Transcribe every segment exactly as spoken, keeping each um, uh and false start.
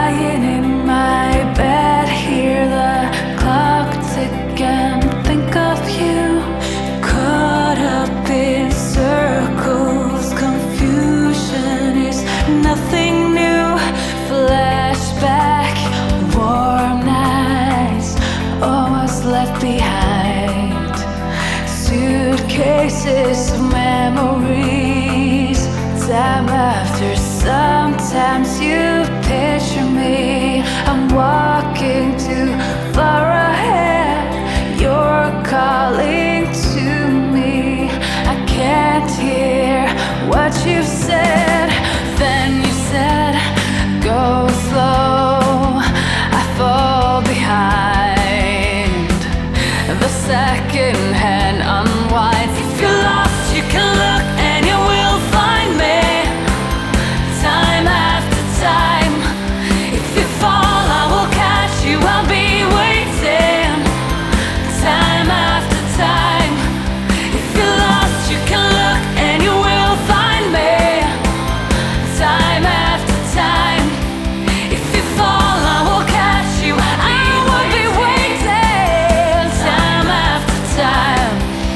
lying in my bed, hear the clock tick and think of you. Caught up in circles, confusion is nothing new. Flashback, warm nights, almost left behind. Suitcases of memories, time after. Sometimes you picture me, I'm walking too far ahead. You're calling to me, I can't hear what you've said. Then you said, go slow, I fall behind. The second hand unwinds. If you're lost, you can look and you will find me. Time after time. If you fall, I will catch you, I'll be waiting. Time after time. If you're lost, you can look and you will find me. Time after time. If you fall, I will catch you, I will be waiting. Time after time.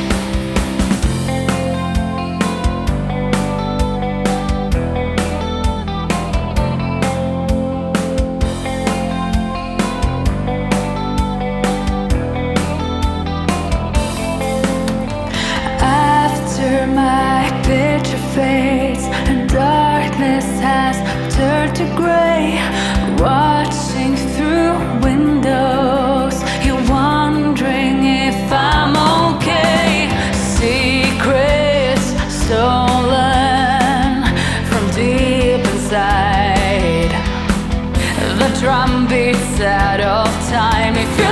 After my picture fades and darkness has turned to gray, watching through windows, you're wondering if I'm okay. Secrets stolen from deep inside. The drum beats out of time. If